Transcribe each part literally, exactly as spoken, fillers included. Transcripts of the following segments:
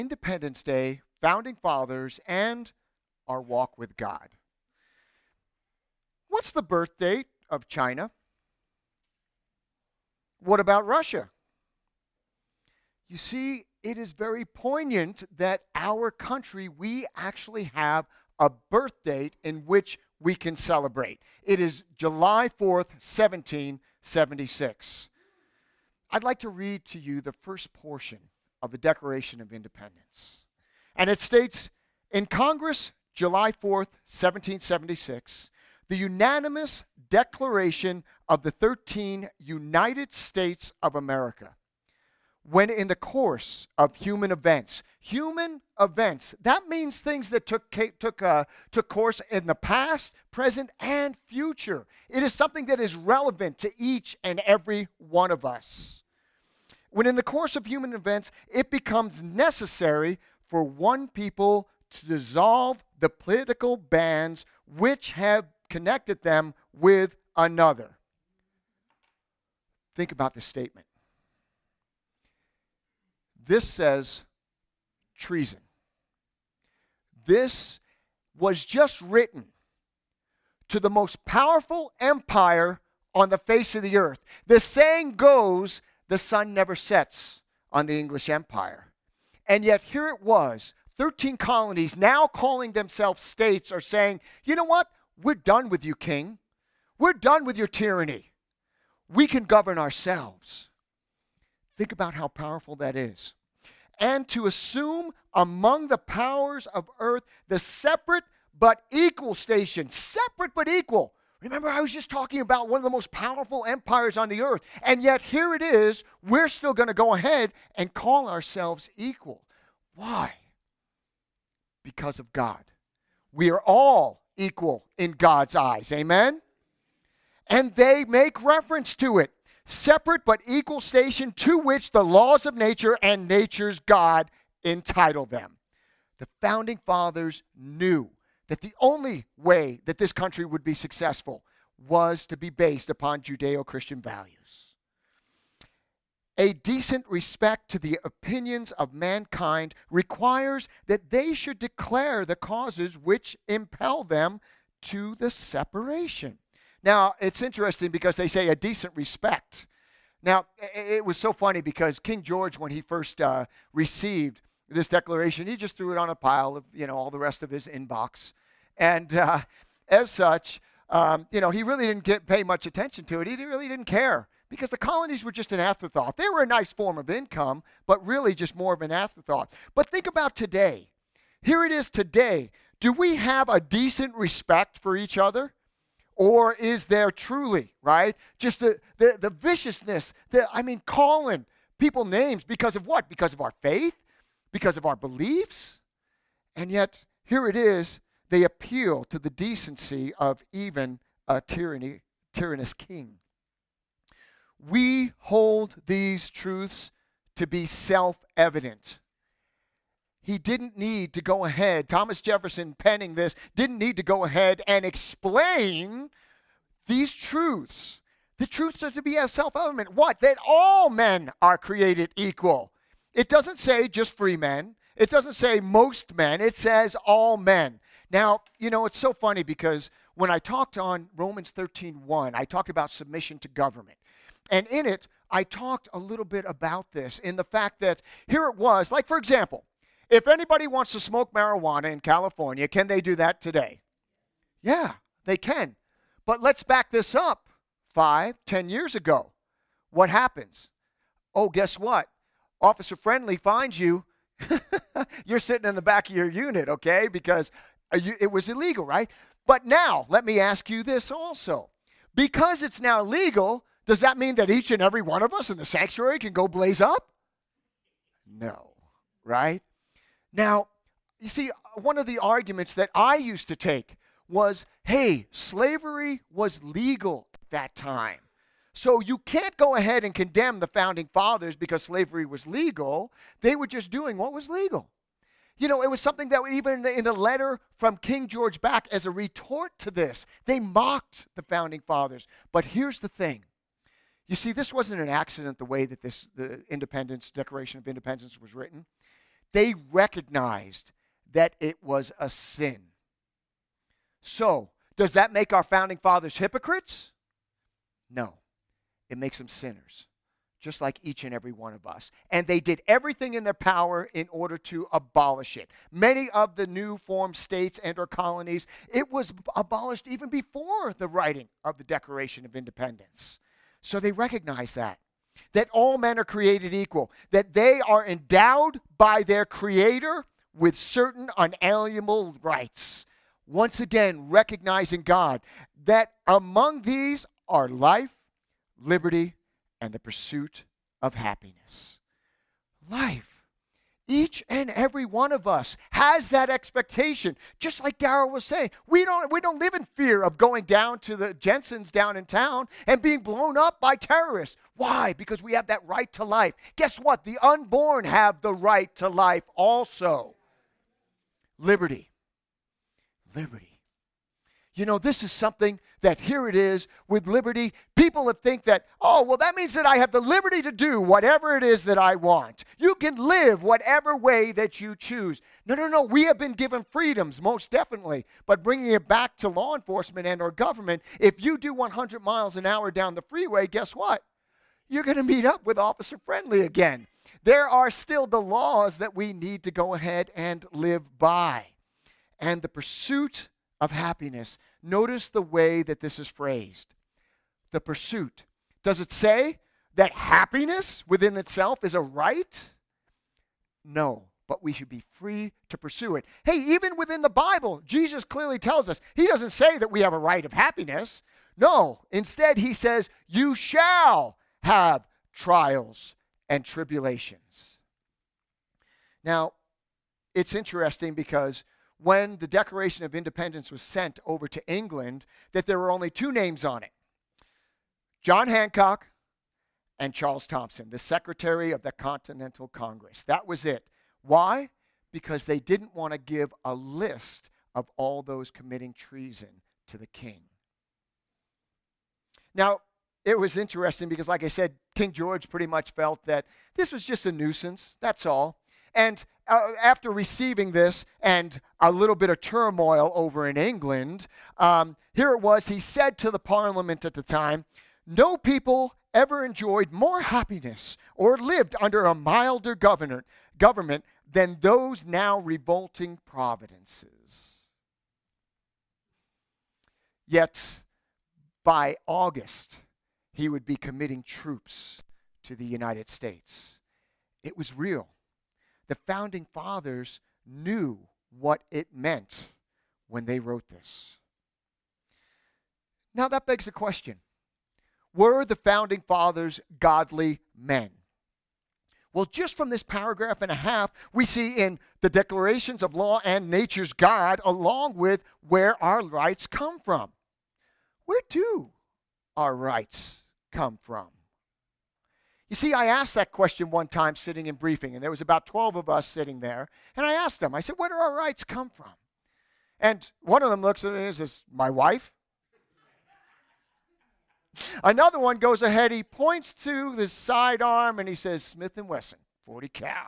Independence Day, Founding Fathers, and our walk with God. What's the birth date of China? What about Russia? You see, it is very poignant that our country, we actually have a birth date in which we can celebrate. It is July fourth, seventeen seventy-six. I'd like to read to you the first portion of the Declaration of Independence. And it states, in Congress, July fourth, seventeen seventy-six, the unanimous declaration of the thirteen United States of America, when in the course of human events, human events, that means things that took took uh, took course in the past, present, and future. It is something that is relevant to each and every one of us. When in the course of human events, it becomes necessary for one people to dissolve the political bands which have connected them with another. Think about this statement. This says treason. This was just written to the most powerful empire on the face of the earth. The saying goes, the sun never sets on the English Empire. And yet here it was, thirteen colonies now calling themselves states are saying, you know what? We're done with you, king. We're done with your tyranny. We can govern ourselves. Think about how powerful that is. And to assume among the powers of earth the separate but equal station. Separate but equal. Remember, I was just talking about one of the most powerful empires on the earth. And yet here it is, we're still going to go ahead and call ourselves equal. Why? Because of God. We are all equal in God's eyes. Amen? And they make reference to it. Separate but equal station to which the laws of nature and nature's God entitle them. The founding fathers knew that the only way that this country would be successful was to be based upon Judeo-Christian values. A decent respect to the opinions of mankind requires that they should declare the causes which impel them to the separation. Now, it's interesting because they say a decent respect. Now, it was so funny because King George, when he first uh, received this declaration, he just threw it on a pile of, you know, all the rest of his inbox. And uh, as such, um, you know, he really didn't get, pay much attention to it. He really didn't care because the colonies were just an afterthought. They were a nice form of income, but really just more of an afterthought. But think about today. Here it is today. Do we have a decent respect for each other? Or is there truly, right, just the, the, the viciousness, the, I mean, calling people names because of what? Because of our faith? Because of our beliefs? And yet, here it is, they appeal to the decency of even a tyranny, tyrannous king. We hold these truths to be self-evident. He didn't need to go ahead, Thomas Jefferson penning this, didn't need to go ahead and explain these truths. The truths are to be as self-evident. What? That all men are created equal. It doesn't say just free men. It doesn't say most men. It says all men. Now, you know, it's so funny because when I talked on Romans thirteen one, I talked about submission to government. And in it, I talked a little bit about this in the fact that here it was, like for example, if anybody wants to smoke marijuana in California, can they do that today? Yeah, they can. But let's back this up five, ten years ago. What happens? Oh, guess what? Officer Friendly finds you. You're sitting in the back of your unit, okay? Because it was illegal, right? But now, let me ask you this also. Because it's now legal, does that mean that each and every one of us in the sanctuary can go blaze up? No, right? Now, you see, one of the arguments that I used to take was, hey, slavery was legal at that time. So you can't go ahead and condemn the founding fathers because slavery was legal. They were just doing what was legal. You know, it was something that even in the letter from King George back as a retort to this, they mocked the founding fathers. But here's the thing. You see, this wasn't an accident the way that this the Independence, Declaration of Independence was written. They recognized that it was a sin. So, does that make our founding fathers hypocrites? No. It makes them sinners, just like each and every one of us. And they did everything in their power in order to abolish it. Many of the new formed states and or colonies, it was abolished even before the writing of the Declaration of Independence. So they recognize that, that all men are created equal, that they are endowed by their Creator with certain unalienable rights. Once again, recognizing God, that among these are life, liberty, and the pursuit of happiness. Life. Each and every one of us has that expectation. Just like Darrell was saying, we don't, we don't live in fear of going down to the Jensens down in town and being blown up by terrorists. Why? Because we have that right to life. Guess what? The unborn have the right to life also. Liberty. Liberty. You know, this is something that here it is with liberty. People that think that, oh, well, that means that I have the liberty to do whatever it is that I want. You can live whatever way that you choose. No, no, no. We have been given freedoms, most definitely. But bringing it back to law enforcement and our government, if you do one hundred miles an hour down the freeway, guess what? You're going to meet up with Officer Friendly again. There are still the laws that we need to go ahead and live by. And the pursuit of happiness. Notice the way that this is phrased. The pursuit. Does it say that happiness within itself is a right? No, but we should be free to pursue it. Hey, even within the Bible, Jesus clearly tells us, he doesn't say that we have a right of happiness. No, instead he says, you shall have trials and tribulations. Now, it's interesting because when the Declaration of Independence was sent over to England, that there were only two names on it. John Hancock and Charles Thomson, the Secretary of the Continental Congress. That was it. Why? Because they didn't want to give a list of all those committing treason to the king. Now, it was interesting because, like I said, King George pretty much felt that this was just a nuisance, that's all. And uh, after receiving this and a little bit of turmoil over in England, um, here it was, he said to the Parliament at the time, no people ever enjoyed more happiness or lived under a milder governor, government than those now revolting providences. Yet, by August, he would be committing troops to the United States. It was real. The founding fathers knew what it meant when they wrote this. Now that begs the question, were the founding fathers godly men? Well, just from this paragraph and a half, we see in the declarations of law and nature's God, along with where our rights come from. Where do our rights come from? You see, I asked that question one time sitting in briefing, and there was about twelve of us sitting there, and I asked them, I said, where do our rights come from? And one of them looks at me and says, my wife? Another one goes ahead, he points to the sidearm, and he says, Smith and Wesson, forty cal.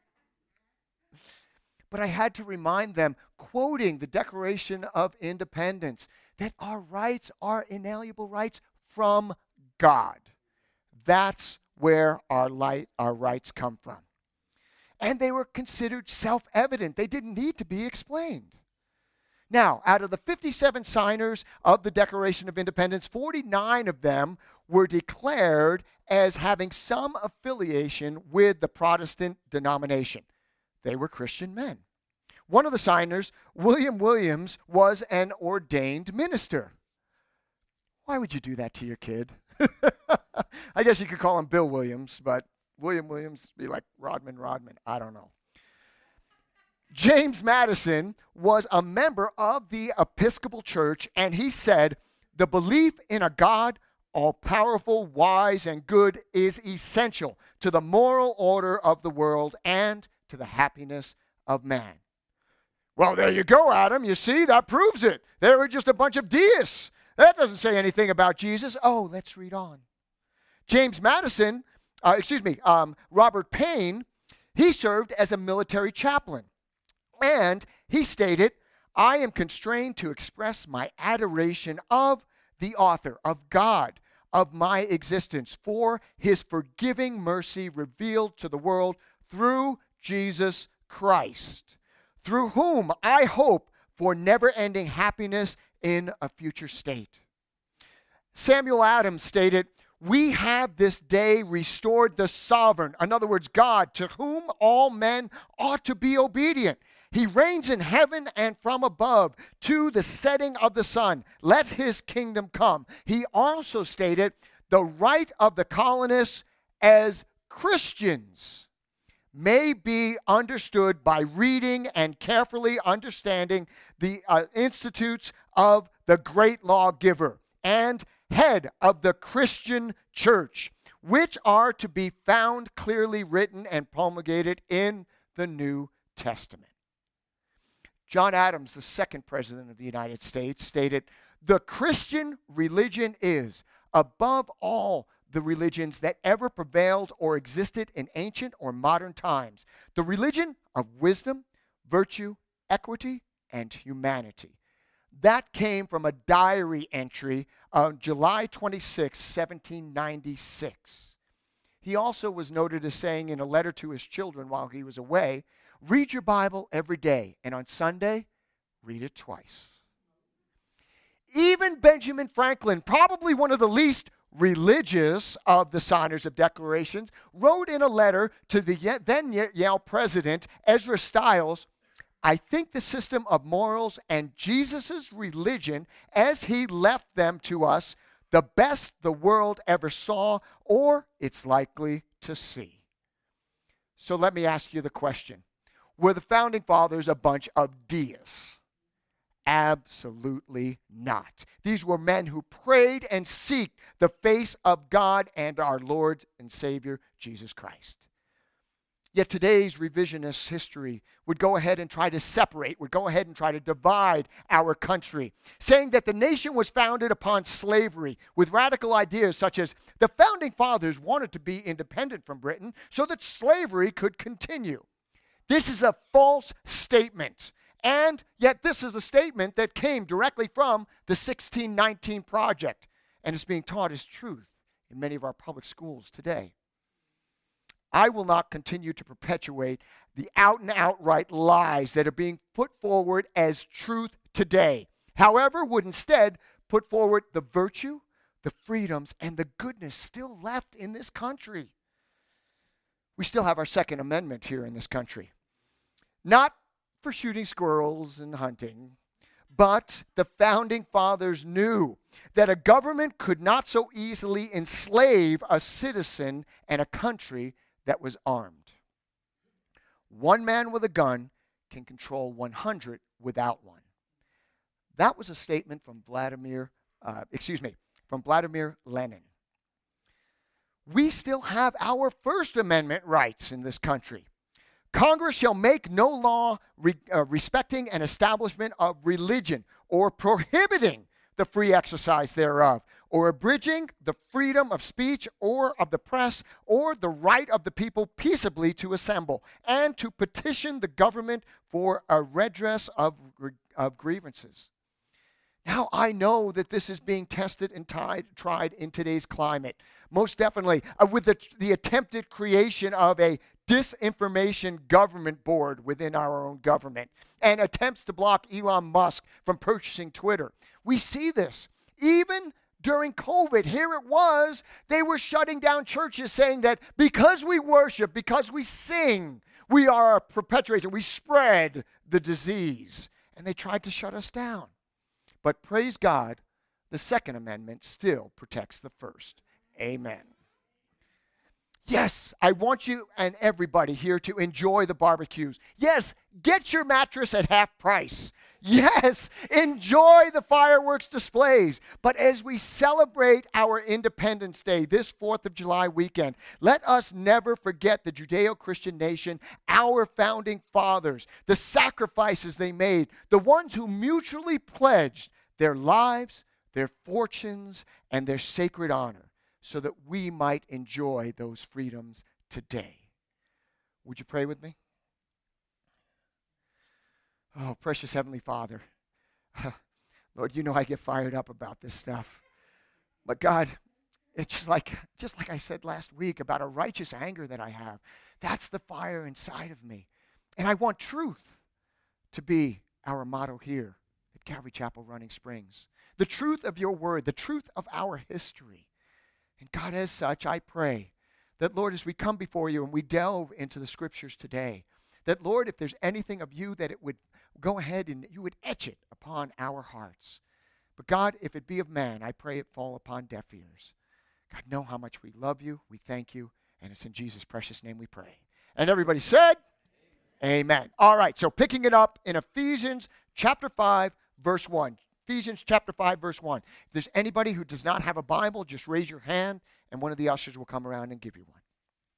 But I had to remind them, quoting the Declaration of Independence, that our rights are inalienable rights from God. That's where our light, our rights come from. And they were considered self-evident. They didn't need to be explained. Now, out of the fifty-seven signers of the Declaration of Independence, forty-nine of them were declared as having some affiliation with the Protestant denomination. They were Christian men. One of the signers, William Williams, was an ordained minister. Why would you do that to your kid? I guess you could call him Bill Williams, but William Williams would be like Rodman Rodman. I don't know. James Madison was a member of the Episcopal Church, and he said, the belief in a God, all-powerful, wise, and good is essential to the moral order of the world and to the happiness of man. Well, there you go, Adam. You see, that proves it. They were just a bunch of deists. That doesn't say anything about Jesus. Oh, let's read on. James Madison, uh, excuse me, um, Robert Payne, He served as a military chaplain. And he stated, I am constrained to express my adoration of the author, of God, of my existence, for his forgiving mercy revealed to the world through Jesus Christ, through whom I hope for never-ending happiness in a future state. Samuel Adams stated, we have this day restored the sovereign, in other words, God, to whom all men ought to be obedient. He reigns in heaven and from above to the setting of the sun. Let his kingdom come. He also stated the right of the colonists as Christians may be understood by reading and carefully understanding the uh, institutes of the great lawgiver and head of the Christian church, which are to be found clearly written and promulgated in the New Testament. John Adams, the second president of the United States, stated, the Christian religion is, above all the religions that ever prevailed or existed in ancient or modern times, the religion of wisdom, virtue, equity, and humanity. That came from a diary entry on July twenty-sixth, seventeen ninety-six. He also was noted as saying in a letter to his children while he was away, read your Bible every day, and on Sunday, read it twice. Even Benjamin Franklin, probably one of the least religious of the signers of declarations, wrote in a letter to the then Yale president, Ezra Stiles, I think the system of morals and Jesus' religion as he left them to us, the best the world ever saw or it's likely to see. So let me ask you the question. Were the founding fathers a bunch of deists? Absolutely not. These were men who prayed and seeked the face of God and our Lord and Savior, Jesus Christ. Yet today's revisionist history would go ahead and try to separate, would go ahead and try to divide our country, saying that the nation was founded upon slavery with radical ideas such as the founding fathers wanted to be independent from Britain so that slavery could continue. This is a false statement. And yet this is a statement that came directly from the sixteen nineteen Project and is being taught as truth in many of our public schools today. I will not continue to perpetuate the out and outright lies that are being put forward as truth today. However, would instead put forward the virtue, the freedoms, and the goodness still left in this country. We still have our Second Amendment here in this country. Not for shooting squirrels and hunting, but the founding fathers knew that a government could not so easily enslave a citizen and a country that was armed. One man with a gun can control one hundred without one. That was a statement from Vladimir, uh, excuse me, from Vladimir Lenin. We still have our First Amendment rights in this country. Congress shall make no law re, uh, respecting an establishment of religion or prohibiting the free exercise thereof, or abridging the freedom of speech or of the press, or the right of the people peaceably to assemble, and to petition the government for a redress of, of grievances. Now, I know that this is being tested and tied, tried in today's climate. Most definitely, uh, with the, the attempted creation of a disinformation government board within our own government and attempts to block Elon Musk from purchasing Twitter. We see this. Even during COVID, here it was, they were shutting down churches saying that because we worship, because we sing, we are perpetuating, we spread the disease. And they tried to shut us down. But praise God, the Second Amendment still protects the First. Amen. Yes, I want you and everybody here to enjoy the barbecues. Yes, get your mattress at half price. Yes, enjoy the fireworks displays. But as we celebrate our Independence Day this fourth of July weekend, let us never forget the Judeo-Christian nation, our founding fathers, the sacrifices they made, the ones who mutually pledged their lives, their fortunes, and their sacred honor, so that we might enjoy those freedoms today. Would you pray with me? Oh, precious Heavenly Father. Lord, you know I get fired up about this stuff. But God, it's just like, just like I said last week about a righteous anger that I have. That's the fire inside of me. And I want truth to be our motto here at Calvary Chapel Running Springs. The truth of your word, the truth of our history. And God, as such, I pray that, Lord, as we come before you and we delve into the scriptures today, that, Lord, if there's anything of you, that it would go ahead and you would etch it upon our hearts. But God, if it be of man, I pray it fall upon deaf ears. God, know how much we love you, we thank you, and it's in Jesus' precious name we pray. And everybody said, amen. Amen. All right, so picking it up in Ephesians chapter five, verse one. Ephesians chapter five, verse one. If there's anybody who does not have a Bible, just raise your hand, and one of the ushers will come around and give you one.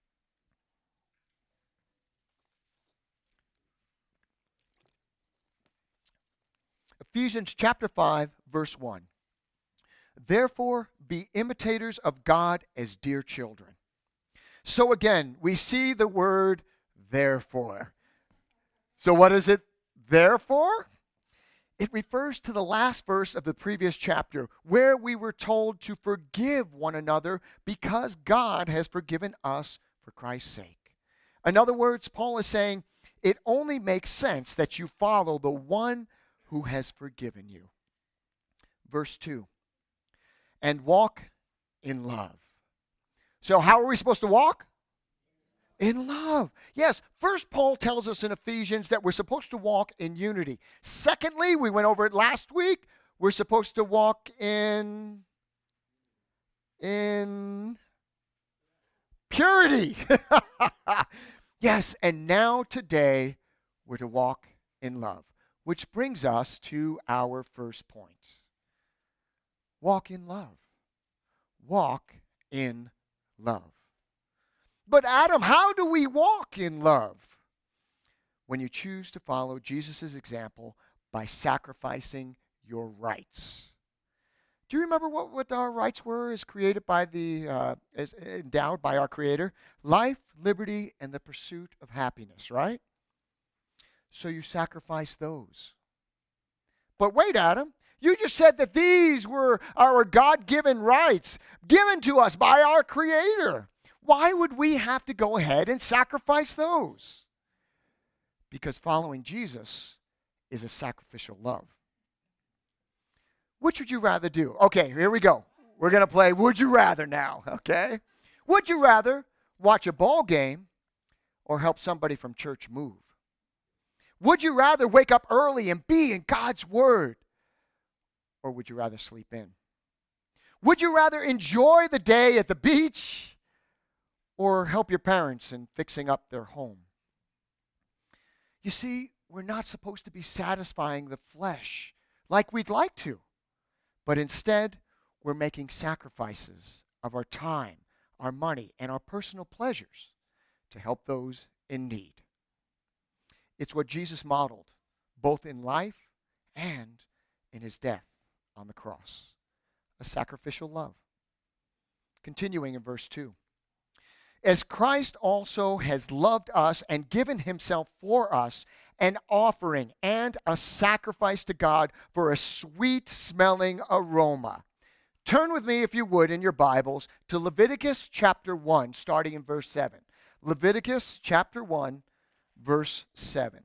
Ephesians chapter five, verse one. Therefore, be imitators of God as dear children. So again, we see the word therefore. So what is it therefore? It refers to the last verse of the previous chapter, where we were told to forgive one another because God has forgiven us for Christ's sake. In other words, Paul is saying, it only makes sense that you follow the one who has forgiven you. Verse two, and walk in love. So how are we supposed to walk? In love. Yes, first Paul tells us in Ephesians that we're supposed to walk in unity. Secondly, we went over it last week, we're supposed to walk in, in purity. Yes, and now today we're to walk in love. Which brings us to our first point. Walk in love. Walk in love. But Adam, how do we walk in love? When you choose to follow Jesus' example by sacrificing your rights. Do you remember what, what our rights were as created by the, uh, as endowed by our Creator? Life, liberty, and the pursuit of happiness, right? So you sacrifice those. But wait, Adam, you just said that these were our God-given rights given to us by our Creator. Why would we have to go ahead and sacrifice those? Because following Jesus is a sacrificial love. Which would you rather do? Okay, here we go. We're going to play Would You Rather now, okay? Would you rather watch a ball game or help somebody from church move? Would you rather wake up early and be in God's Word? Or would you rather sleep in? Would you rather enjoy the day at the beach or help your parents in fixing up their home? You see, we're not supposed to be satisfying the flesh like we'd like to, but instead, we're making sacrifices of our time, our money, and our personal pleasures to help those in need. It's what Jesus modeled, both in life and in his death on the cross. A sacrificial love. Continuing in verse two. As Christ also has loved us and given himself for us, an offering and a sacrifice to God for a sweet-smelling aroma. Turn with me, if you would, in your Bibles to Leviticus chapter one, starting in verse seven. Leviticus chapter one, verse seven.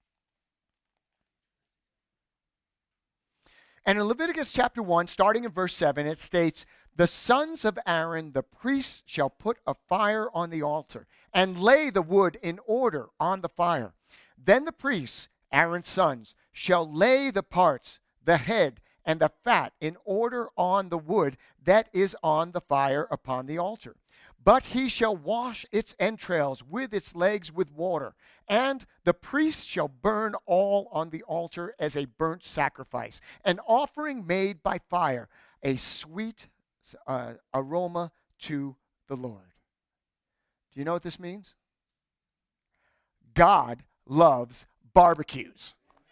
And in Leviticus chapter one, starting in verse seven, it states, the sons of Aaron, the priests, shall put a fire on the altar and lay the wood in order on the fire. Then the priests, Aaron's sons, shall lay the parts, the head, and the fat in order on the wood that is on the fire upon the altar. But he shall wash its entrails with its legs with water, and the priest shall burn all on the altar as a burnt sacrifice, an offering made by fire, a sweet uh, aroma to the Lord. Do you know what this means? God loves barbecues.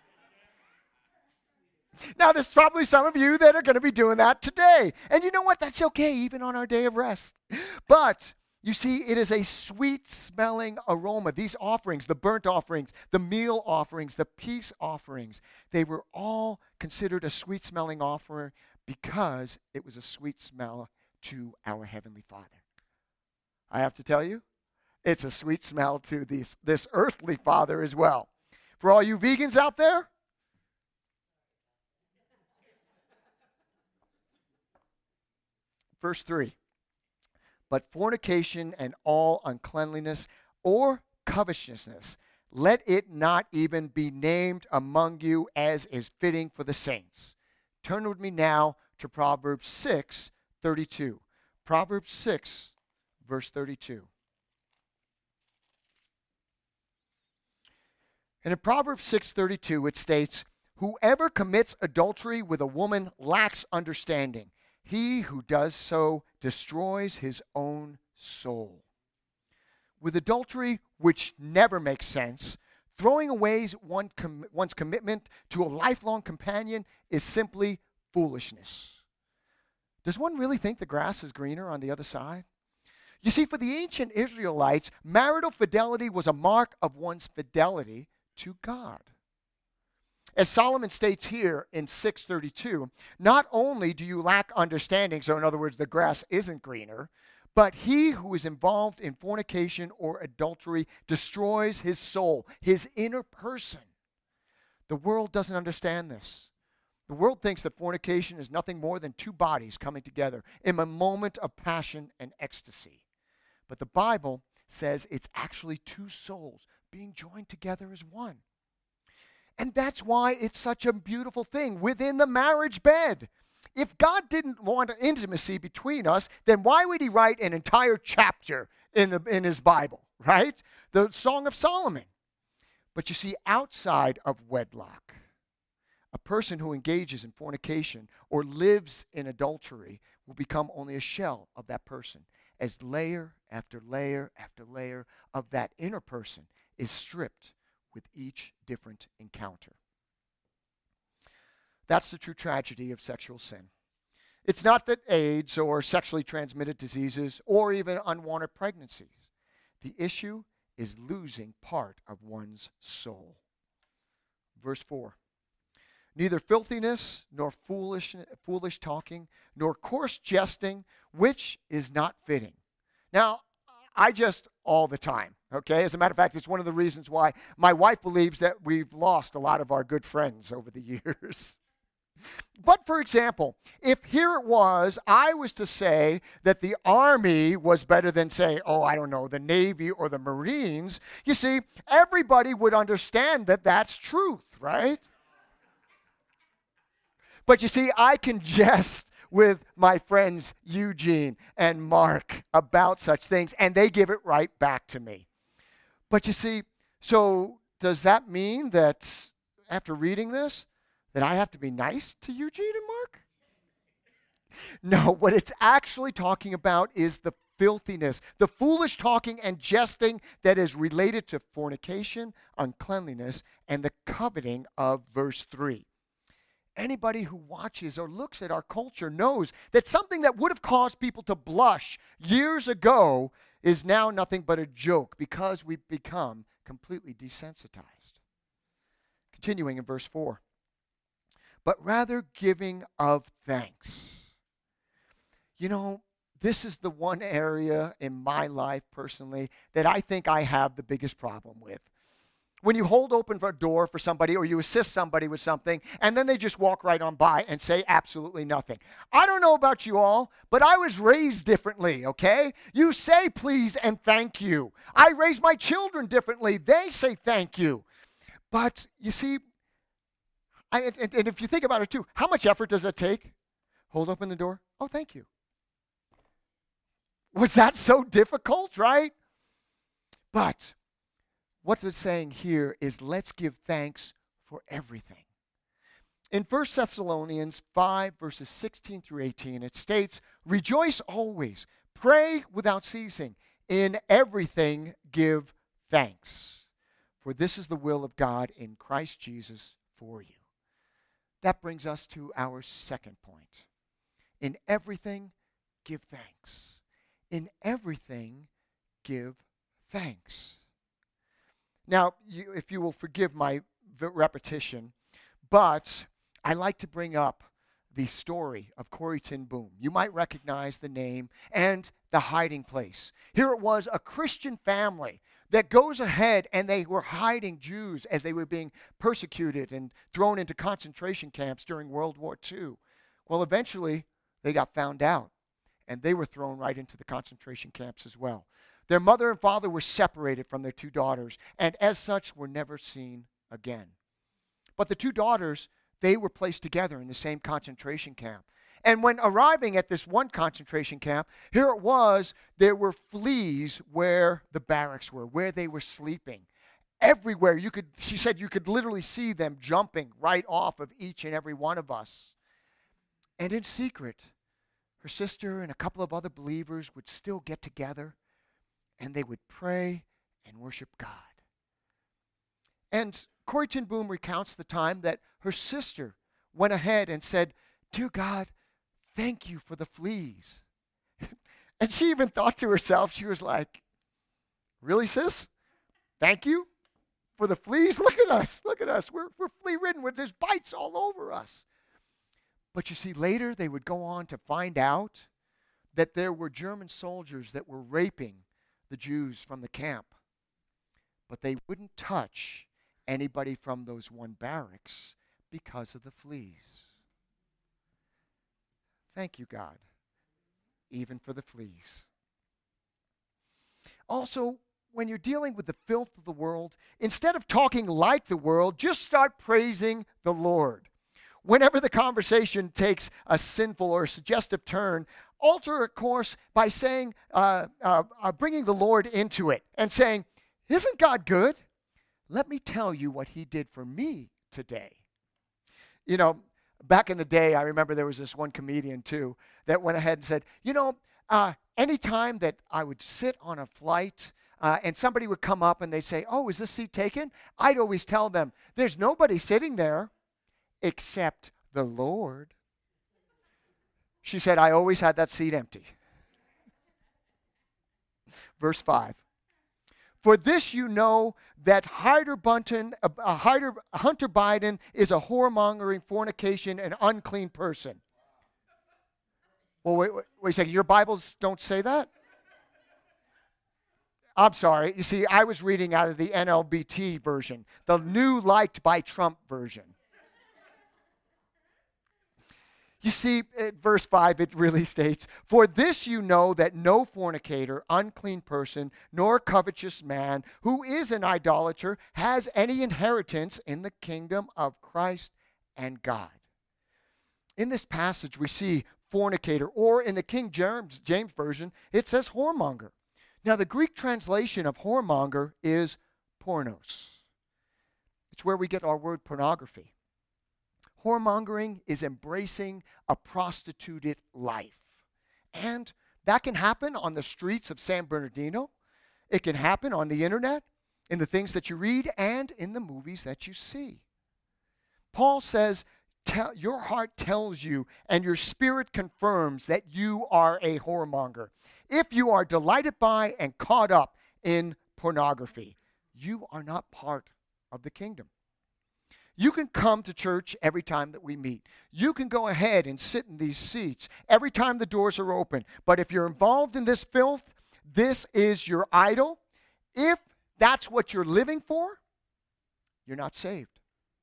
Now, there's probably some of you that are going to be doing that today. And you know what? That's okay, even on our day of rest. But You see, it is a sweet-smelling aroma. These offerings, the burnt offerings, the meal offerings, the peace offerings, they were all considered a sweet-smelling offering because it was a sweet smell to our Heavenly Father. I have to tell you, it's a sweet smell to this, this earthly Father as well. For all you vegans out there, verse three. But fornication and all uncleanliness or covetousness, let it not even be named among you as is fitting for the saints. Turn with me now to Proverbs six thirty-two. Proverbs six, verse thirty-two. And in Proverbs six thirty-two, it states, whoever commits adultery with a woman lacks understanding. He who does so destroys his own soul. With adultery, which never makes sense, throwing away one com- one's commitment to a lifelong companion is simply foolishness. Does one really think the grass is greener on the other side? You see, for the ancient Israelites, marital fidelity was a mark of one's fidelity to God. As Solomon states here in six thirty-two, not only do you lack understanding, so in other words, the grass isn't greener, but he who is involved in fornication or adultery destroys his soul, his inner person. The world doesn't understand this. The world thinks that fornication is nothing more than two bodies coming together in a moment of passion and ecstasy. But the Bible says it's actually two souls being joined together as one. And that's why it's such a beautiful thing within the marriage bed. If God didn't want intimacy between us, then why would he write an entire chapter in, the, in his Bible, right? The Song of Solomon. But you see, outside of wedlock, a person who engages in fornication or lives in adultery will become only a shell of that person, as layer after layer after layer of that inner person is stripped with each different encounter. That's the true tragedy of sexual sin. It's not that AIDS or sexually transmitted diseases or even unwanted pregnancies. The issue is losing part of one's soul. Verse four. Neither filthiness, nor foolish, foolish talking, nor coarse jesting, which is not fitting. Now, I just all the time, okay? As a matter of fact, it's one of the reasons why my wife believes that we've lost a lot of our good friends over the years. But for example, if here it was, I was to say that the Army was better than, say, oh, I don't know, the Navy or the Marines, you see, everybody would understand that that's truth, right? But you see, I can jest with my friends Eugene and Mark about such things, and they give it right back to me. But you see, so does that mean that after reading this, that I have to be nice to Eugene and Mark? No, what it's actually talking about is the filthiness, the foolish talking and jesting that is related to fornication, uncleanliness, and the coveting of verse three. Anybody who watches or looks at our culture knows that something that would have caused people to blush years ago is now nothing but a joke because we've become completely desensitized. Continuing in verse four. But rather giving of thanks. You know, this is the one area in my life personally that I think I have the biggest problem with. When you hold open a door for somebody or you assist somebody with something and then they just walk right on by and say absolutely nothing. I don't know about you all, but I was raised differently, okay? You say please and thank you. I raise my children differently. They say thank you. But you see, I, and, and if you think about it too, how much effort does that take? Hold open the door. Oh, thank you. Was that so difficult, right? But what it's saying here is let's give thanks for everything. In First Thessalonians five, verses sixteen through eighteen, it states, rejoice always, pray without ceasing, in everything give thanks. For this is the will of God in Christ Jesus for you. That brings us to our second point. In everything, give thanks. In everything, give thanks. Now, you, if you will forgive my v- repetition, but I like to bring up the story of Corrie ten Boom. You might recognize the name and the hiding place. Here it was, a Christian family that goes ahead, and they were hiding Jews as they were being persecuted and thrown into concentration camps during World War Two. Well, eventually, they got found out, and they were thrown right into the concentration camps as well. Their mother and father were separated from their two daughters, and as such, were never seen again. But the two daughters, they were placed together in the same concentration camp. And when arriving at this one concentration camp, here it was, there were fleas where the barracks were, where they were sleeping. Everywhere, you could, she said you could literally see them jumping right off of each and every one of us. And in secret, her sister and a couple of other believers would still get together, and they would pray and worship God. And Corrie ten Boom recounts the time that her sister went ahead and said, "Dear God, thank you for the fleas." And she even thought to herself, she was like, "Really, sis? Thank you for the fleas? Look at us. Look at us. We're, we're flea-ridden. There's bites all over us." But you see, later they would go on to find out that there were German soldiers that were raping the Jews from the camp. But they wouldn't touch anybody from those one barracks because of the fleas. Thank you, God, even for the fleas. Also, when you're dealing with the filth of the world, instead of talking like the world, just start praising the Lord. Whenever the conversation takes a sinful or suggestive turn, alter a course by saying, uh, uh, uh, bringing the Lord into it and saying, "Isn't God good? Let me tell you what he did for me today." You know, back in the day, I remember there was this one comedian too that went ahead and said, you know, uh, anytime that I would sit on a flight uh, and somebody would come up and they'd say, "Oh, is this seat taken?" I'd always tell them, "There's nobody sitting there except the Lord." She said, "I always had that seat empty." Verse five. "For this you know that Hunter Bunton, uh, Hunter, Hunter Biden is a whoremongering, fornication, and unclean person." Well, wait, wait, wait a second. Your Bibles don't say that? I'm sorry. You see, I was reading out of the N L B T version, the new liked by Trump version. You see, at verse five, it really states, "For this you know that no fornicator, unclean person, nor covetous man who is an idolater has any inheritance in the kingdom of Christ and God." In this passage, we see fornicator, or in the King James, James Version, it says whoremonger. Now, the Greek translation of whoremonger is pornos. It's where we get our word pornography. Whoremongering is embracing a prostituted life. And that can happen on the streets of San Bernardino. It can happen on the internet, in the things that you read, and in the movies that you see. Paul says, Tell, your heart tells you and your spirit confirms that you are a whoremonger. If you are delighted by and caught up in pornography, you are not part of the kingdom. You can come to church every time that we meet. You can go ahead and sit in these seats every time the doors are open. But if you're involved in this filth, this is your idol. If that's what you're living for, you're not saved.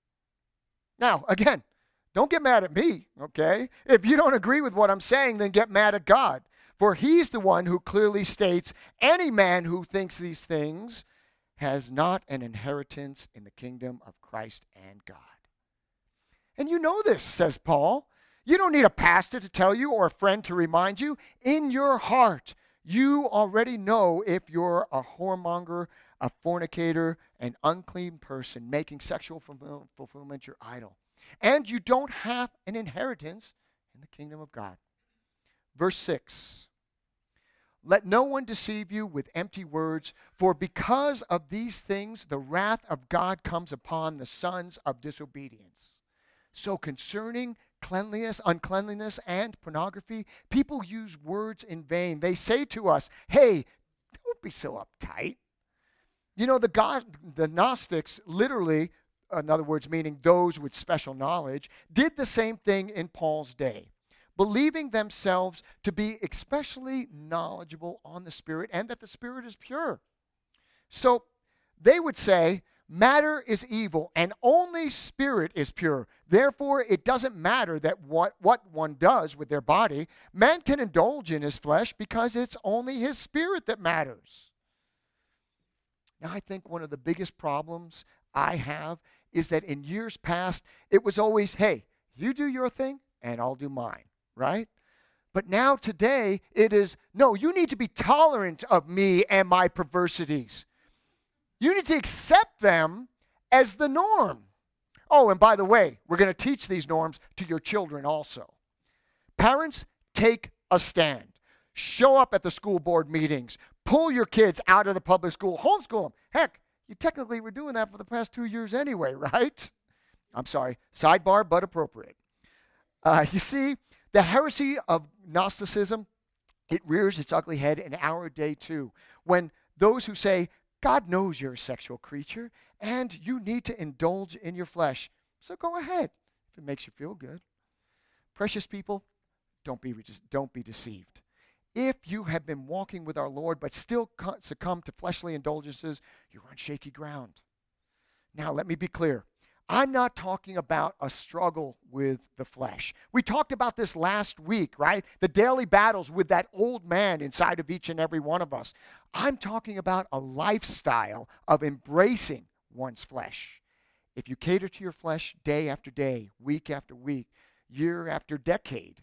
Now, again, don't get mad at me, okay? If you don't agree with what I'm saying, then get mad at God. For he's the one who clearly states, any man who thinks these things has not an inheritance in the kingdom of Christ and God. And you know this, says Paul. You don't need a pastor to tell you or a friend to remind you. In your heart, you already know if you're a whoremonger, a fornicator, an unclean person, making sexual fulfillment your idol. And you don't have an inheritance in the kingdom of God. Verse six. Let no one deceive you with empty words, for because of these things the wrath of God comes upon the sons of disobedience. So concerning cleanliness, uncleanliness, and pornography, people use words in vain. They say to us, hey, don't don't be so uptight. You know, the, God, the Gnostics literally, in other words, meaning those with special knowledge, did the same thing in Paul's day, believing themselves to be especially knowledgeable on the Spirit and that the Spirit is pure. So they would say, matter is evil and only spirit is pure. Therefore, it doesn't matter that what, what one does with their body. Man can indulge in his flesh because it's only his spirit that matters. Now, I think one of the biggest problems I have is that in years past, it was always, hey, you do your thing and I'll do mine, right? But now today, it is, no, you need to be tolerant of me and my perversities. You need to accept them as the norm. Oh, and by the way, we're going to teach these norms to your children also. Parents, take a stand. Show up at the school board meetings. Pull your kids out of the public school. Homeschool them. Heck, you technically were doing that for the past two years anyway, right? I'm sorry, sidebar, but appropriate. Uh, you see, the heresy of Gnosticism, it rears its ugly head in our day too, when those who say, God knows you're a sexual creature, and you need to indulge in your flesh. So go ahead, if it makes you feel good. Precious people, don't be, don't be deceived. If you have been walking with our Lord, but still succumb to fleshly indulgences, you're on shaky ground. Now, let me be clear. I'm not talking about a struggle with the flesh. We talked about this last week, right? The daily battles with that old man inside of each and every one of us. I'm talking about a lifestyle of embracing one's flesh. If you cater to your flesh day after day, week after week, year after decade,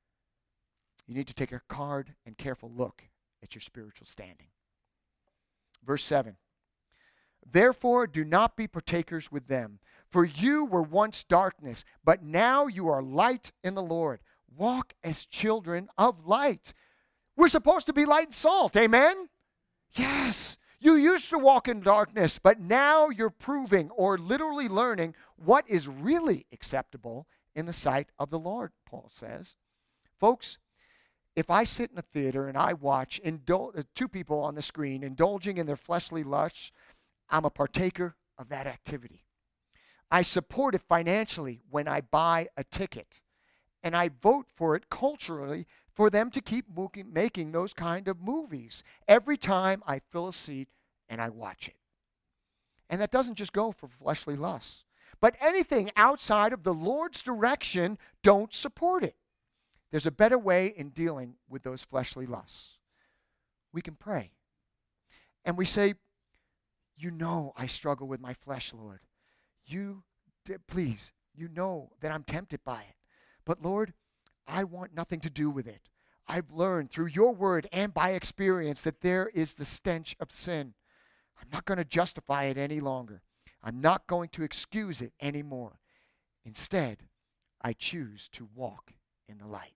you need to take a hard and careful look at your spiritual standing. Verse seven. Therefore, do not be partakers with them. For you were once darkness, but now you are light in the Lord. Walk as children of light. We're supposed to be light and salt, amen? Yes, you used to walk in darkness, but now you're proving or literally learning what is really acceptable in the sight of the Lord, Paul says. Folks, if I sit in a theater and I watch indul- two people on the screen indulging in their fleshly lusts, I'm a partaker of that activity. I support it financially when I buy a ticket. And I vote for it culturally for them to keep making those kind of movies every time I fill a seat and I watch it. And that doesn't just go for fleshly lusts. But anything outside of the Lord's direction, don't support it. There's a better way in dealing with those fleshly lusts. We can pray. And we say, you know I struggle with my flesh, Lord. You, please, you know that I'm tempted by it. But Lord, I want nothing to do with it. I've learned through your word and by experience that there is the stench of sin. I'm not going to justify it any longer. I'm not going to excuse it anymore. Instead, I choose to walk in the light.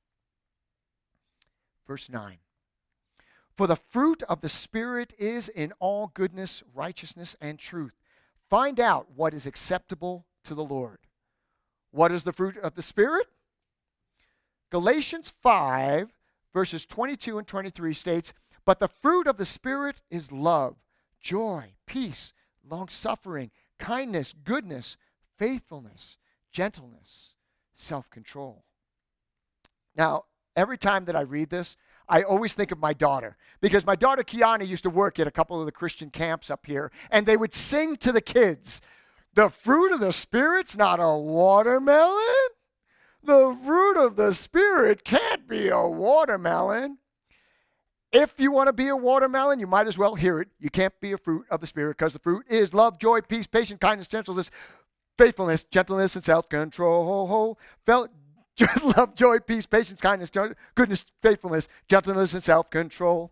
Verse nine. For the fruit of the Spirit is in all goodness, righteousness, and truth. Find out what is acceptable to the Lord. What is the fruit of the Spirit? Galatians five, verses twenty-two and twenty-three states, but the fruit of the Spirit is love, joy, peace, long-suffering, kindness, goodness, faithfulness, gentleness, self-control. Now, every time that I read this, I always think of my daughter, because my daughter Kiana used to work at a couple of the Christian camps up here, and they would sing to the kids, the fruit of the Spirit's not a watermelon. The fruit of the Spirit can't be a watermelon. If you want to be a watermelon, you might as well hear it. You can't be a fruit of the Spirit because the fruit is love, joy, peace, patience, kindness, gentleness, faithfulness, gentleness, and self-control. Felt love, joy, peace, patience, kindness, goodness, faithfulness, gentleness, and self-control.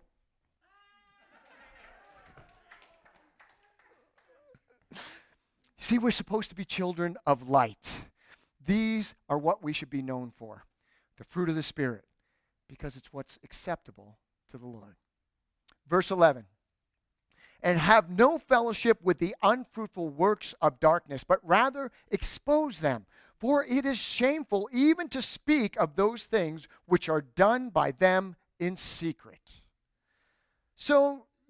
See, we're supposed to be children of light. These are what we should be known for, the fruit of the Spirit, because it's what's acceptable to the Lord. Verse eleven, and have no fellowship with the unfruitful works of darkness, but rather expose them. For it is shameful even to speak of those things which are done by them in secret. So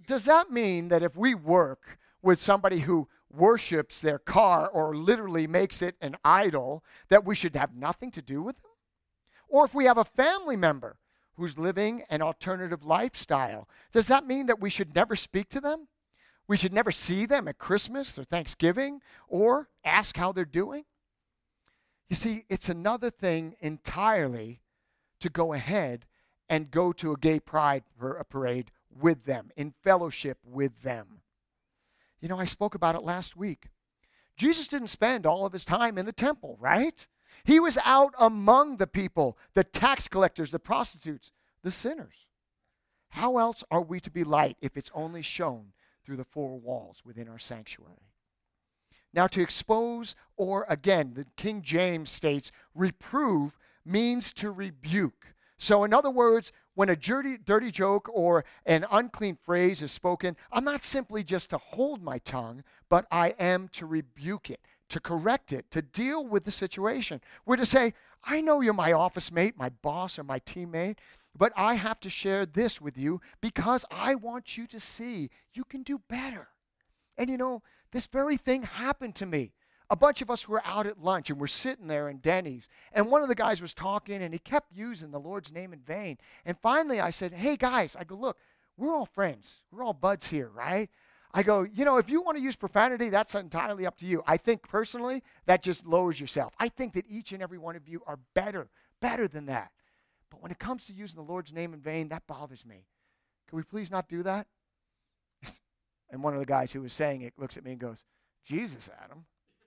does that mean that if we work with somebody who worships their car or literally makes it an idol, that we should have nothing to do with them? Or if we have a family member who's living an alternative lifestyle, does that mean that we should never speak to them? We should never see them at Christmas or Thanksgiving or ask how they're doing? You see, it's another thing entirely to go ahead and go to a gay pride parade with them, in fellowship with them. You know, I spoke about it last week. Jesus didn't spend all of his time in the temple, right? He was out among the people, the tax collectors, the prostitutes, the sinners. How else are we to be light if it's only shown through the four walls within our sanctuary? Now, to expose, or again, the King James states, reprove means to rebuke. So in other words, when a dirty, dirty joke or an unclean phrase is spoken, I'm not simply just to hold my tongue, but I am to rebuke it, to correct it, to deal with the situation. We're to say, I know you're my office mate, my boss, or my teammate, but I have to share this with you because I want you to see you can do better. And you know, this very thing happened to me. A bunch of us were out at lunch and we're sitting there in Denny's, and one of the guys was talking and he kept using the Lord's name in vain. And finally I said, hey guys, I go, look, we're all friends. We're all buds here, right? I go, you know, if you want to use profanity, that's entirely up to you. I think personally that just lowers yourself. I think that each and every one of you are better, better than that. But when it comes to using the Lord's name in vain, that bothers me. Can we please not do that? And one of the guys who was saying it looks at me and goes, Jesus, Adam.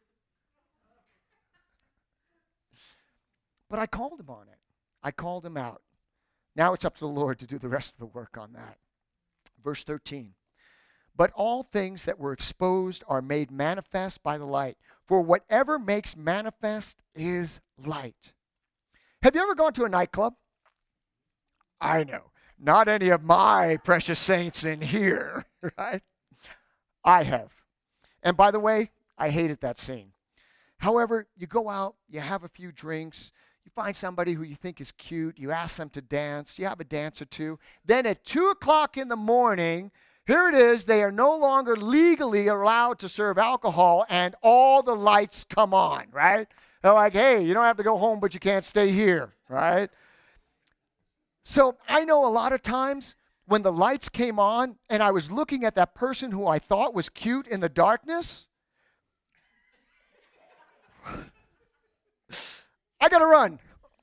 But I called him on it. I called him out. Now it's up to the Lord to do the rest of the work on that. Verse thirteen. But all things that were exposed are made manifest by the light. For whatever makes manifest is light. Have you ever gone to a nightclub? I know. Not any of my precious saints in here, right? I have. And by the way, I hated that scene. However, you go out, you have a few drinks, you find somebody who you think is cute, you ask them to dance, you have a dance or two. Then at two o'clock in the morning, here it is, they are no longer legally allowed to serve alcohol, and all the lights come on, right? They're like, hey, you don't have to go home, but you can't stay here, right? So I know a lot of times when the lights came on and I was looking at that person who I thought was cute in the darkness, I got to run.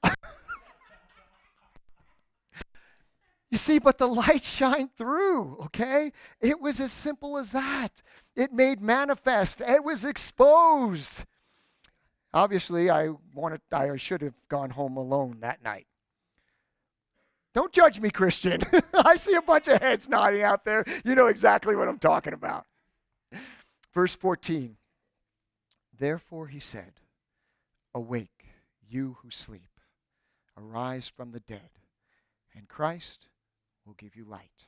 You see, but the light shined through, okay? It was as simple as that. It made manifest. It was exposed. Obviously, I wanted, I should have gone home alone that night. Don't judge me, Christian. I see a bunch of heads nodding out there. You know exactly what I'm talking about. Verse fourteen. Therefore he said, awake, you who sleep. Arise from the dead, and Christ will give you light.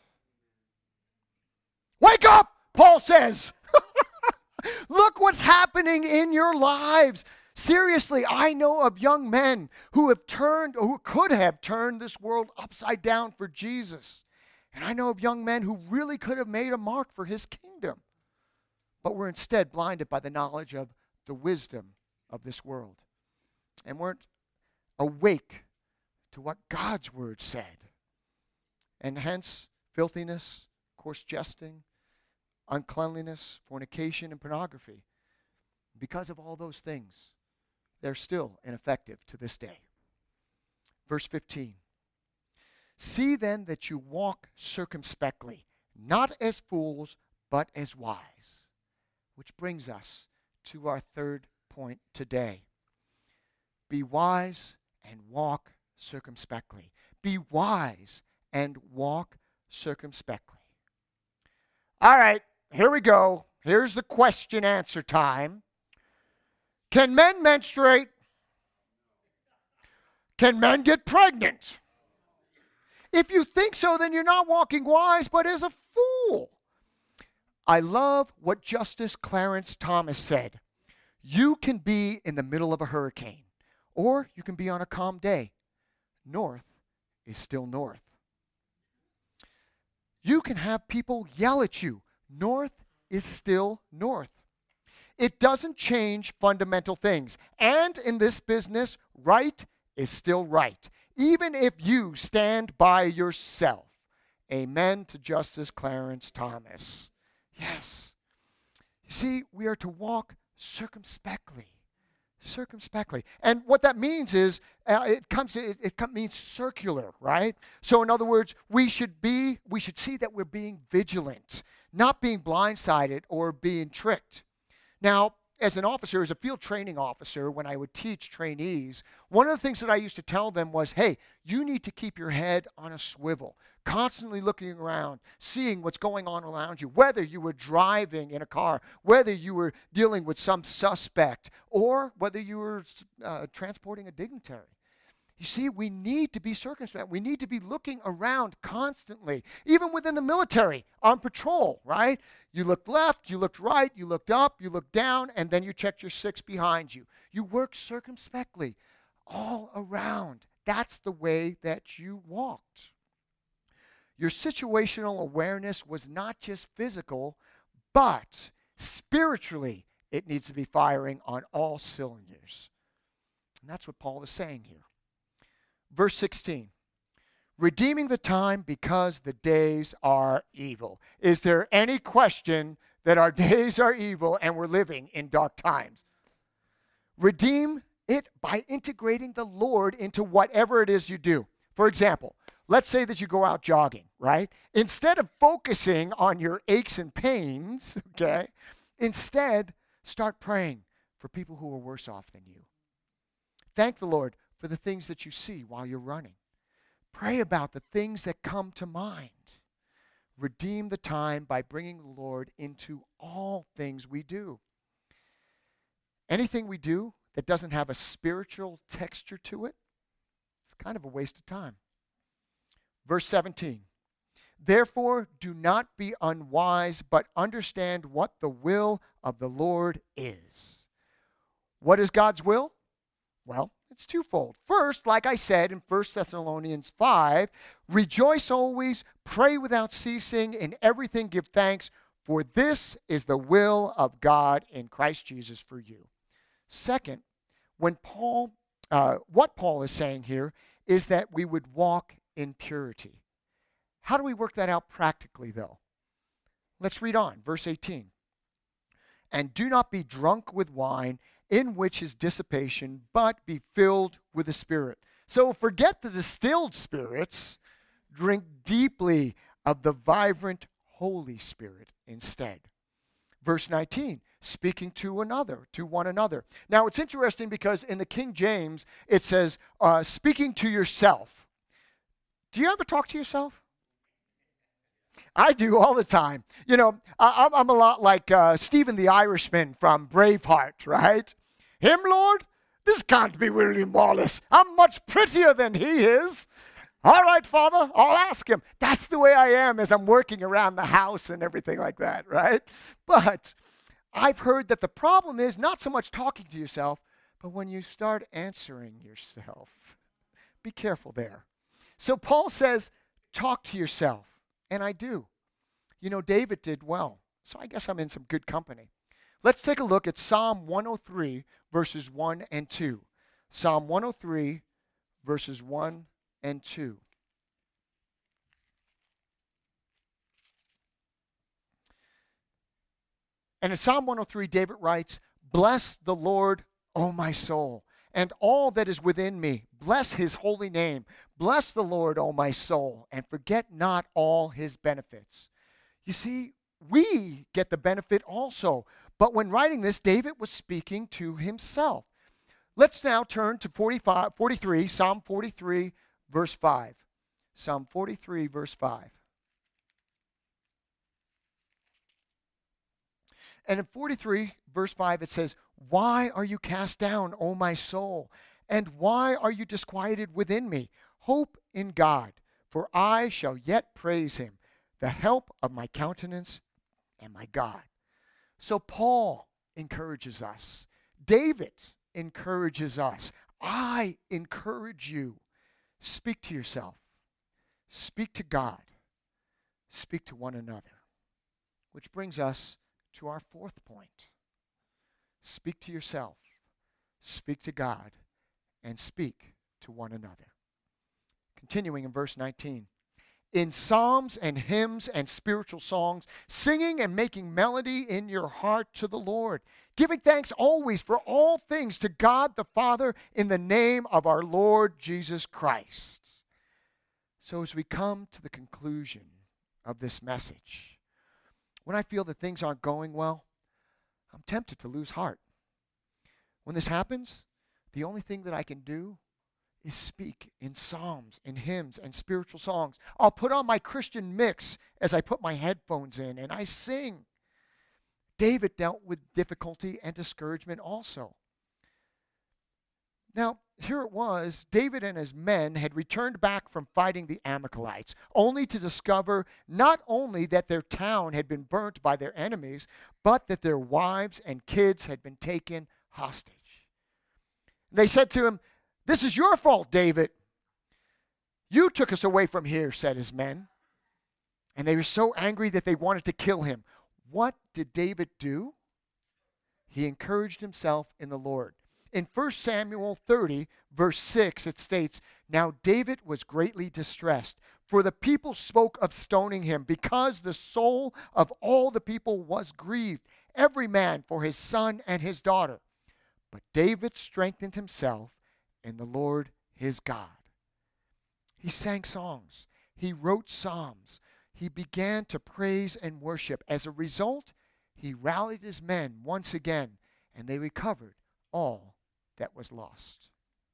Wake up, Paul says. Look what's happening in your lives. Seriously, I know of young men who have turned, who could have turned this world upside down for Jesus. And I know of young men who really could have made a mark for his kingdom, but were instead blinded by the knowledge of the wisdom of this world and weren't awake to what God's word said. And hence, filthiness, coarse jesting, uncleanliness, fornication, and pornography. Because of all those things, they're still ineffective to this day. Verse fifteen. See then that you walk circumspectly, not as fools, but as wise. Which brings us to our third point today. Be wise and walk circumspectly. Be wise and walk circumspectly. All right, here we go. Here's the question answer time. Can men menstruate? Can men get pregnant? If you think so, then you're not walking wise, but as a fool. I love what Justice Clarence Thomas said. You can be in the middle of a hurricane, or you can be on a calm day. North is still north. You can have people yell at you. North is still north. It doesn't change fundamental things. And in this business, right is still right, even if you stand by yourself. Amen to Justice Clarence Thomas. Yes. You see, we are to walk circumspectly. Circumspectly. And what that means is, uh, it comes, it, it com- means circular, right? So in other words, we should be, we should see that we're being vigilant, not being blindsided or being tricked. Now, as an officer, as a field training officer, when I would teach trainees, one of the things that I used to tell them was, hey, you need to keep your head on a swivel, constantly looking around, seeing what's going on around you, whether you were driving in a car, whether you were dealing with some suspect, or whether you were uh, transporting a dignitary. You see, we need to be circumspect. We need to be looking around constantly, even within the military, on patrol, right? You looked left, you looked right, you looked up, you looked down, and then you checked your six behind you. You work circumspectly all around. That's the way that you walked. Your situational awareness was not just physical, but spiritually, it needs to be firing on all cylinders. And that's what Paul is saying here. Verse sixteen, redeeming the time because the days are evil. Is there any question that our days are evil and we're living in dark times? Redeem it by integrating the Lord into whatever it is you do. For example, let's say that you go out jogging, right? Instead of focusing on your aches and pains, okay, instead start praying for people who are worse off than you. Thank the Lord for the things that you see while you're running. Pray about the things that come to mind. Redeem the time by bringing the Lord into all things we do. Anything we do that doesn't have a spiritual texture to it, it's kind of a waste of time. Verse seventeen, therefore do not be unwise, but understand what the will of the Lord is. What is God's will? Well, it's twofold. First, like I said in First Thessalonians five, rejoice always, pray without ceasing, in everything give thanks, for this is the will of God in Christ Jesus for you. Second, when Paul, uh, what Paul is saying here is that we would walk in purity. How do we work that out practically, though? Let's read on, verse eighteen. And do not be drunk with wine, in which is dissipation, but be filled with the Spirit. So forget the distilled spirits, drink deeply of the vibrant Holy Spirit instead. Verse nineteen, speaking to another, to one another. Now it's interesting because in the King James, it says, uh, speaking to yourself. Do you ever talk to yourself? I do all the time. You know, I, I'm a lot like uh, Stephen the Irishman from Braveheart, right? Him, Lord? This can't be William Wallace. I'm much prettier than he is. All right, Father, I'll ask him. That's the way I am as I'm working around the house and everything like that, right? But I've heard that the problem is not so much talking to yourself, but when you start answering yourself. Be careful there. So Paul says, talk to yourself. And I do. You know, David did well. So I guess I'm in some good company. Let's take a look at Psalm one oh three, verses one and two. Psalm one oh three, verses one and two. And in Psalm one oh three, David writes, bless the Lord, O my soul, and all that is within me. Bless his holy name. Bless the Lord, O my soul, and forget not all his benefits. You see, we get the benefit also. But when writing this, David was speaking to himself. Let's now turn to forty-five, forty-three, Psalm forty-three, verse five. Psalm forty-three, verse five. And in forty-three, verse five, it says, why are you cast down, O my soul? And why are you disquieted within me? Hope in God, for I shall yet praise him, the help of my countenance and my God. So Paul encourages us. David encourages us. I encourage you. Speak to yourself. Speak to God. speak to one another. Which brings us to our fourth point. Speak to yourself, speak to God, and speak to one another. Continuing in verse nineteen. In psalms and hymns and spiritual songs, singing and making melody in your heart to the Lord, giving thanks always for all things to God the Father in the name of our Lord Jesus Christ. So as we come to the conclusion of this message, when I feel that things aren't going well, I'm tempted to lose heart. When this happens, the only thing that I can do is speak in psalms and hymns and spiritual songs. I'll put on my Christian mix as I put my headphones in and I sing. David dealt with difficulty and discouragement also. Now, here it was, David and his men had returned back from fighting the Amalekites, only to discover not only that their town had been burnt by their enemies, but that their wives and kids had been taken hostage. They said to him, "This is your fault, David. You took us away from here," said his men. And they were so angry that they wanted to kill him. What did David do? He encouraged himself in the Lord. In First Samuel thirty, verse six, it states, "Now David was greatly distressed, for the people spoke of stoning him, because the soul of all the people was grieved, every man for his son and his daughter. But David strengthened himself in the Lord his God." He sang songs. He wrote psalms. He began to praise and worship. As a result, he rallied his men once again, and they recovered all that was lost.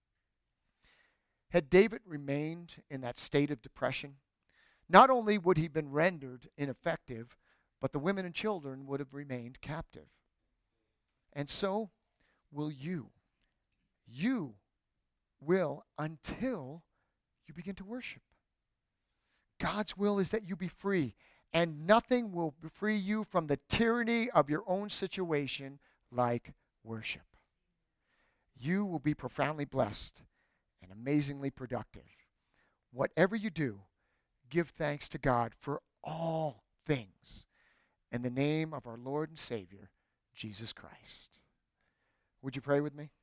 Had David remained in that state of depression, not only would he have been rendered ineffective, but the women and children would have remained captive. And so will you. You will until you begin to worship. God's will is that you be free, and nothing will free you from the tyranny of your own situation like worship. You will be profoundly blessed and amazingly productive. Whatever you do, give thanks to God for all things in the name of our Lord and Savior, Jesus Christ. Would you pray with me?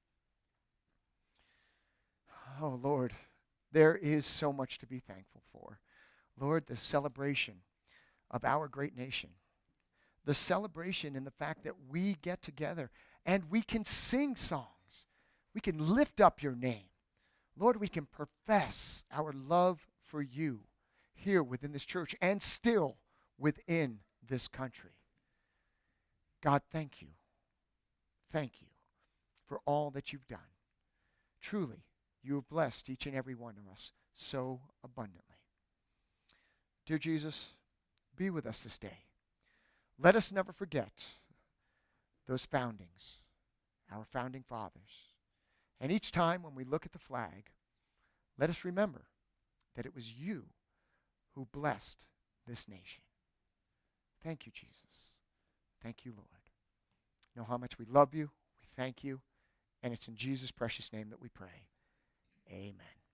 Oh, Lord, there is so much to be thankful for. Lord, the celebration of our great nation, the celebration in the fact that we get together and we can sing songs. We can lift up your name. Lord, we can profess our love for you here within this church and still within this country. God, thank you. Thank you for all that you've done. Truly, you have blessed each and every one of us so abundantly. Dear Jesus, be with us this day. Let us never forget those foundings, our founding fathers. And each time when we look at the flag, let us remember that it was you who blessed this nation. Thank you, Jesus. Thank you, Lord. You know how much we love you. We thank you. And it's in Jesus' precious name that we pray. Amen.